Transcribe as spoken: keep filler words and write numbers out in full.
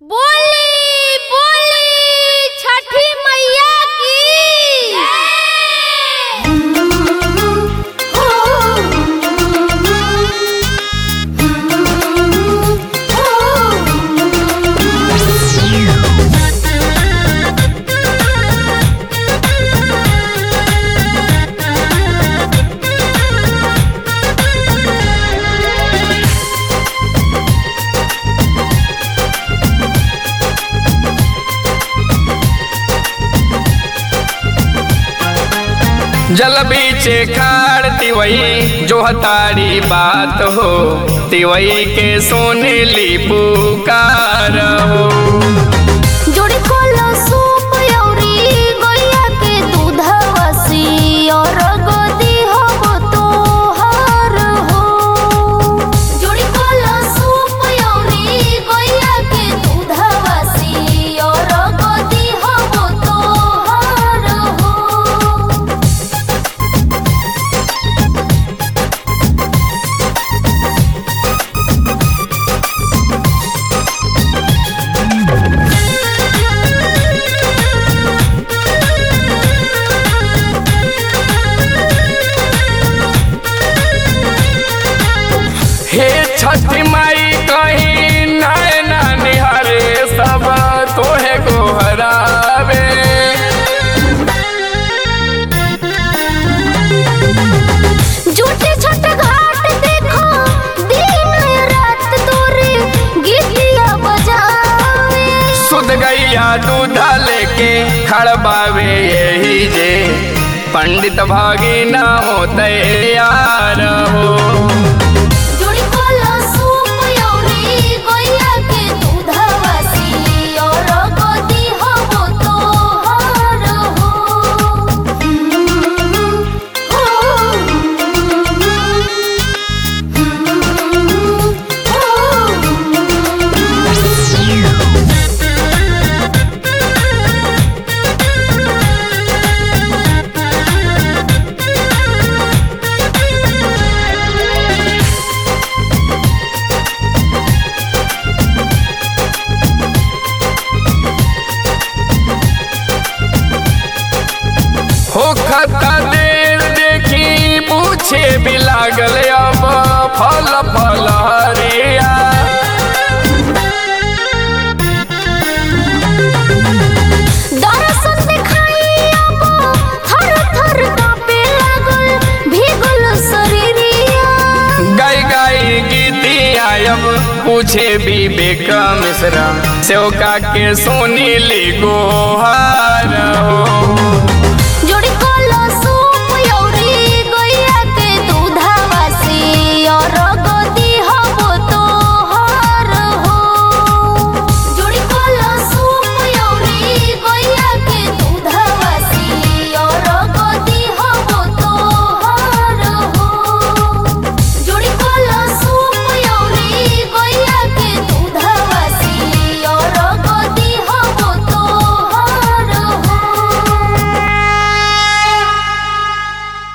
बोली बोली छठी मैया की जल बीचे खाड़ तिवई जो हतारी बात हो, तिवई के सोने ली पुकार हो। जोड़ी कोलो सूप यौरी गैया के दूधवसी और गोदी हो तोहार हो। जोड़ी कोलो सूप यौरी गैया के दूधवसी और गोदी हो तोहार हो। हे छठी माई कहीं नैना निहारे सब तोहे गोहरावे। झूठे छोटे घाट देखो दिन रात तोरे गीतिया बजावे। सुध गैया दूधा लेके खड़बावे यही जे, पंडित भागी ना हो तैयार हो। जोड़ी कोलो सूप यौरी गैया के दूधवसी और गोदी हो तोहार हो। हो खता देर देखी पूछे भी लागल अब फल फल हरिया। दर्शन दिखाई अब थर थर कांपे लागल भीगल शरीरिया। गाय गाय गीतिया अब पूछे विवेक मिश्रा, सेवका के सोनी ली गोहार हो।